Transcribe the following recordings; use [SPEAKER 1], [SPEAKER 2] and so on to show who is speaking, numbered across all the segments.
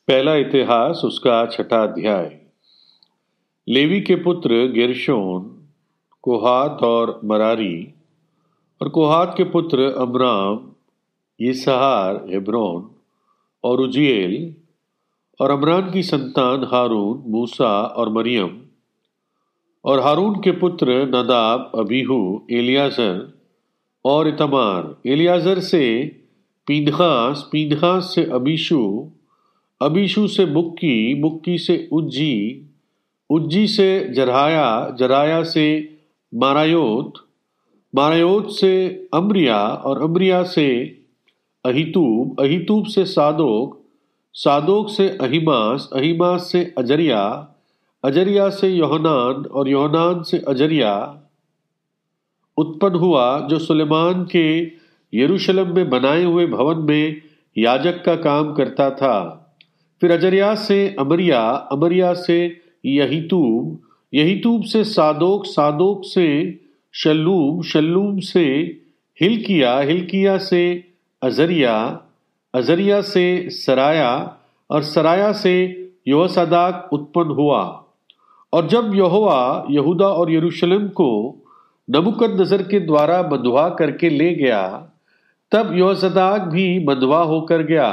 [SPEAKER 1] पहला इतिहास उसका छठा अध्याय। लेवी के पुत्र गेर्शोन, कोहात और मरारी, और कोहात के पुत्र अमराम, यिसहार, हेब्रोन और उजिएल, और अमरान की संतान हारून, मूसा और मरियम, और हारून के पुत्र नदाब, अबीहू, एलियाजर और इतमार, एलियाजर से पीनहास, पीनहास से अबीशू, अबीशू से बुक्की, बुक्की से उज्जी, उज्जी से जराया, जराया से मारायोत, मारायोत से अम्रिया और अम्रिया से अहीतूब, अहीतूब से सादोक, सादोक से अहीमास, अहीमास से अजरिया, अजरिया से योहनान और योहनान से अजरिया उत्पन्न हुआ, जो सुलेमान के यरूशलेम में बनाए हुए भवन में याजक का काम करता था। फिर अजरिया से अमरिया, अमरिया से यहीतूब, यहीतूब से सादोक, सादोक से शल्लूम, शल्लूम से हिलकिया, हिलकिया से अजरिया, अजरिया से सराया और सराया से योसदाक उत्पन्न हुआ। और जब यहोवा यहूदा और यरूशलेम को नबूकदनेस्सर के द्वारा बंधुआ करके ले गया, तब योसदाक भी बंधुआ होकर गया।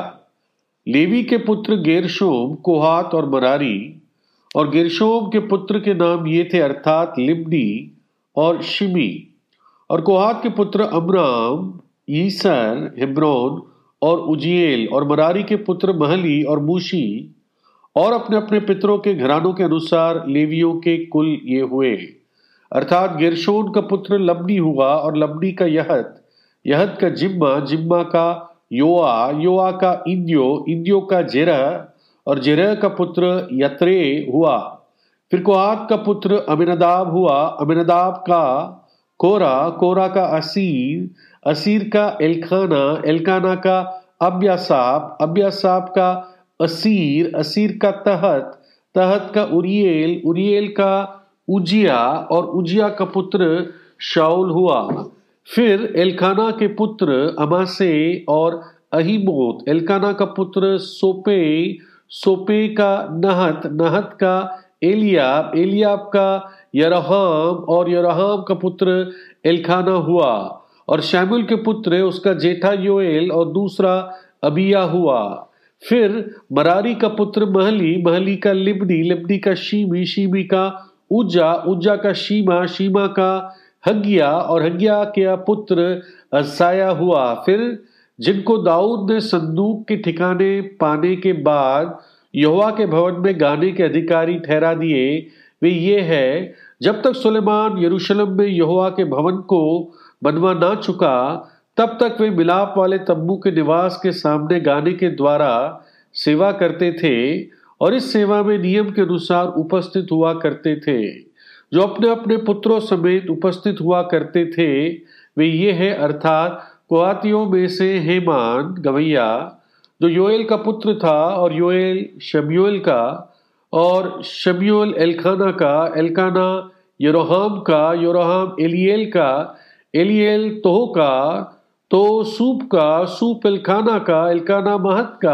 [SPEAKER 1] लेवी के पुत्र गेर्शोम, कोहात और मरारी, और गेर्शोम के पुत्र के नाम ये थे, अर्थात लिब्नी और शिमी। और कोहात के पुत्र अमराम, यीसर, हेब्रोन और उजिएल, और मरारी के पुत्र महली और मूशी, और अपने अपने पितरों के घरानों के अनुसार लेवियों के कुल ये हुए। अर्थात गेर्शोन का पुत्र लबनी हुआ, और लबनी का यहत, यहत का जिम्मा, जिम्मा का योआ, योआ का इंद्यो, इंद्यो का जेरह, और जेरह का पुत्र यत्रे हुआ। फिर कोहात का पुत्र अमीनादाब हुआ, अमीनादाब का कोरा, कोरा का असीर, असीर का एलकाना, एलकाना का अब्यासाप, अब्यासाप का असीर, असीर का तहत, तहत का उरिएल, उरिएल का उजिया, और उजिया का पुत्र शाऊल हुआ। फिर एलकाना के पुत्र अमासे और अहीमोत, एलकाना का पुत्र सोपे, सोपे का नहत, नहत का एलियाब, एलियाब का यरहाम, और यरहाम का पुत्र एलकाना हुआ। और शमूएल के पुत्र उसका जेठा योएल और दूसरा अबिया हुआ। फिर मरारी का पुत्र महली, महली का लिब्नी, लिब्नी का शीमी, शीमी का उज्जा, उज्जा का शीमा, शीमा का हग्गिया, और हग्गिया के पुत्र असाया हुआ। फिर जिनको दाऊद ने संदूक के ठिकाने पाने के बाद यहोवा के भवन में गाने के अधिकारी ठहरा दिए, वे ये है, जब तक सुलेमान यरूशलेम में यहोवा के भवन को बनवा ना चुका, तब तक वे मिलाप वाले तम्बू के निवास के सामने गाने के द्वारा सेवा करते थे, और इस सेवा में नियम के अनुसार उपस्थित हुआ करते थे। जो अपने अपने पुत्रों समेत उपस्थित हुआ करते थे वे ये है, अर्थात कोहातियों में से हेमान गवैया, जो योएल का पुत्र था, और योएल शमूएल का, और शमूएल एलकाना का, एलकाना यरोहाम का, यरोहाम एलिएल का, एलिएल तोह का, तो सूप का, सूप एलकाना का, एलकाना महत का,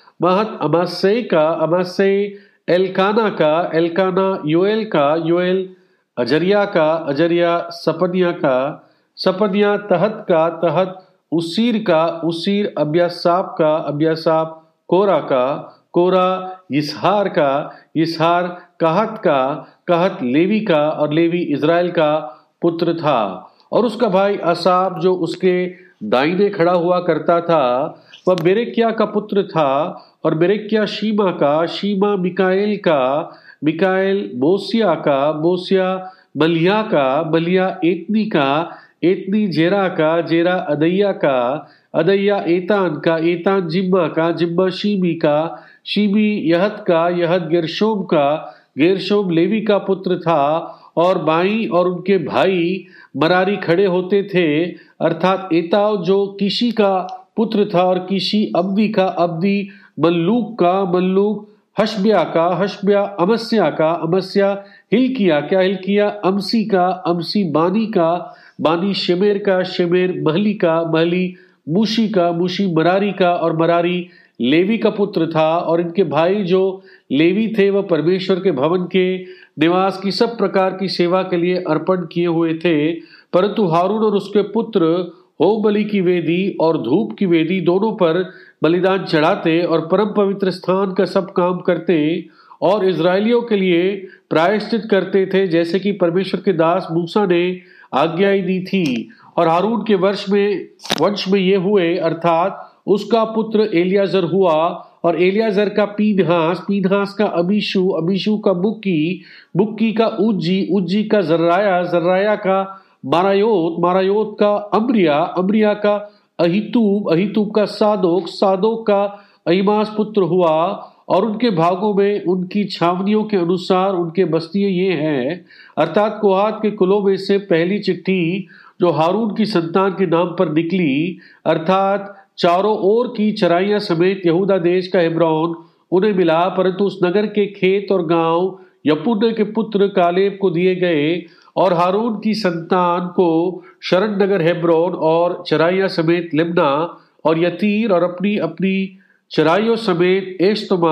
[SPEAKER 1] महत अमासै का, अमासै एलकाना का, एलकाना योएल का, योएल अजरिया का, अजरिया सपनिया का, सपनिया तहत का, तहत उसीर का, उसीर अब्यासाप का, अब्यासाप कोरा का, कोरा यिसहार का, यिसहार कहत का, कहत लेवी का, और लेवी इज़राइल का पुत्र था। और उसका भाई असाप जो उसके दाहिने खड़ा हुआ करता था, वह बेरेक्या का पुत्र था, और बेरेक्या शीमा का, शीमा मिकाएल का, मिकाएल बोसिया का, बोसिया मलिया का, मलिया एतनी का, एतनी जेरा का, जेरा अदैया का, अदैया एतान का, एतान जिम्मा का, जिम्मा शीमी का, शीमी यहत का, यहत गेर्शोम का, गेर्शोम लेवी का पुत्र था। और बाई और उनके भाई मरारी खड़े होते थे, अर्थात एताव जो किशी का पुत्र था, और किशी अब्दी का, अब्दी मल्लूक का, मल्लूक हशब्या का, हशब्या अमस्या का, अमस्या हिलकिया क्या, हिलकिया अमसी का, अमसी बानी का, बानी शेमेर का, शेमेर महली का, महली मूशी का, मूशी मरारी का, और मरारी लेवी का पुत्र था, और इनके भाई जो लेवी थे वह परमेश्वर के भवन के निवास की सब प्रकार की सेवा के लिए अर्पण किए हुए थे। परंतु हारून और उसके पुत्र होम बलि की वेदी और धूप की वेदी दोनों पर बलिदान चढ़ाते और परम पवित्र स्थान का सब काम करते और इजरायलियों के लिए प्रायश्चित करते थे, जैसे कि परमेश्वर के दास मूसा ने आज्ञा दी थी। और हारून के वंश में ये हुए, अर्थात उसका पुत्र एलियाजर हुआ, और एलियाजर का पीनहास, पीनहास का अबीशू, अबीशू का बुक्की का उज्जी, उज्जी का जर्राया, जर्राया का मारायोत, मारायोत का अम्रिया, अम्रिया का अहीतूब, अहीतूब का सादोक, सादोक का अहीमास पुत्र हुआ। और उनके भागों में उनकी छावनियों के अनुसार उनके बस्तियां ये हैं, अर्थात कोहात के कुलों में से पहली चिट्ठी जो हारून की संतान के नाम पर निकली, अर्थात चारों ओर की चराइयां समेत यहूदा देश का हेब्रोन उन्हें मिला। परंतु उस नगर के खेत और गांव यपुन्ने के पुत्र कालेब को दिए गए, और हारून की संतान को शरण नगर हेब्रोन और चराइयां समेत लिब्ना और यतीर और अपनी अपनी चराइयों समेत एश्तमा,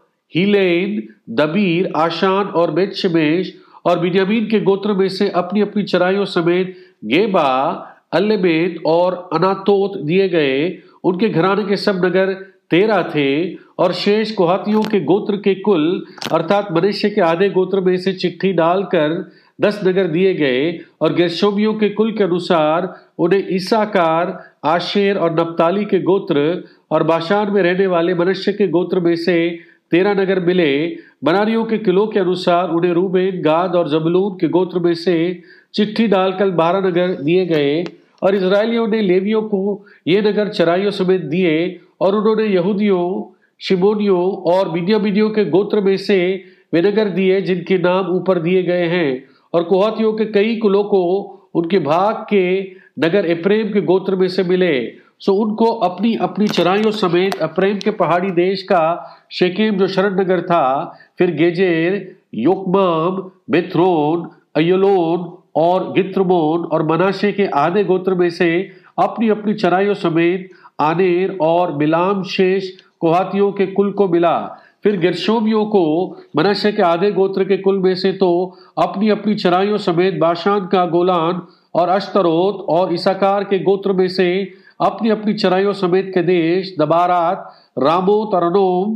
[SPEAKER 1] हिलेन, दबीर, आशान और बेतशेमेश, और बिन्यामीन के गोत्र में से अपनी अपनी चराइयों समेत गेबा, अल्लेमेत और अनातोत दिए गए। उनके घराने के सब नगर 13 थे। और शेष कोहातियों के गोत्र के कुल, अर्थात मनुष्य के आधे गोत्र में से चिट्ठी डालकर 10 नगर दिए गए। और गेर्शोमियों के कुल के अनुसार उन्हें इसाकार, आशेर और नप्ताली के गोत्र, और बाशान में रहने वाले मनुष्य के गोत्र में से 13 नगर मिले। बनारियों के किलों के अनुसार उन्हें रूबेन, गाद और जबूलून के गोत्र में से चिट्ठी डालकर 12 नगर दिए गए। और इजरायलियों ने लेवियों को ये नगर चराइयों समेत दिए, और उन्होंने यहूदियों, शिमोनियों और बिन्यामीनियों के गोत्र में से वे नगर दिए जिनके नाम ऊपर दिए गए हैं। और कोहातियों के कई कुलों को उनके भाग के नगर एप्रेम के गोत्र में से मिले। सो उनको अपनी अपनी चराइयों समेत अप्रेम के पहाड़ी देश का शेकेम जो शरण नगर था, फिर गेजेर, योकमाम, बेथरोन, अय्योलोन और गित्रमोन और मनाशे के आधे गोत्र में से अपनी अपनी चराइयों समेत आनेर और बिलाम शेष कोहातियों के कुल को मिला। फिर गेर्शोमियों को मनाशे के आधे गोत्र के कुल में से तो अपनी अपनी चराइयों समेत बाशान का गोलान और अश्तरोत, और इसाकार के गोत्र में से अपनी अपनी चराइयों समेत कदेश, दबारात, रामोत और अनोम,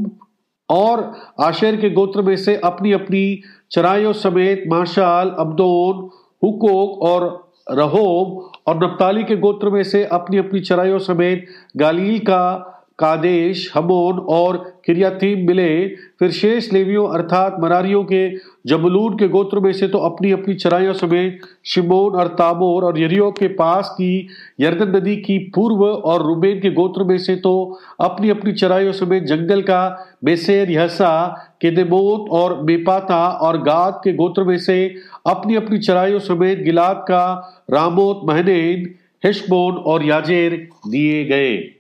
[SPEAKER 1] और आशेर के गोत्र में से अपनी अपनी चराइयों समेत माशाल, अब्दोन, हुकोक और रहोब, और नप्ताली के गोत्र में से अपनी अपनी चराइयों समेत गालील का कादेश, हमोन और किरियातीम मिले। फिर शेष लेवियों अर्थात मरारियों के जबूलून के गोत्र में से तो अपनी अपनी चराइयों समेत शिमोन और ताबोर और यरीहो के पास की यरदन नदी की पूर्व, और रूबेन के गोत्र में से तो अपनी अपनी चराइयों समेत जंगल का बेसेर, यहसा, केदेमोत और बेपाता, और गाद के गोत्र में से अपनी अपनी चराइयों समेत गिलाद का रामोत, महनैम, हेशबोन और याजेर दिए गए।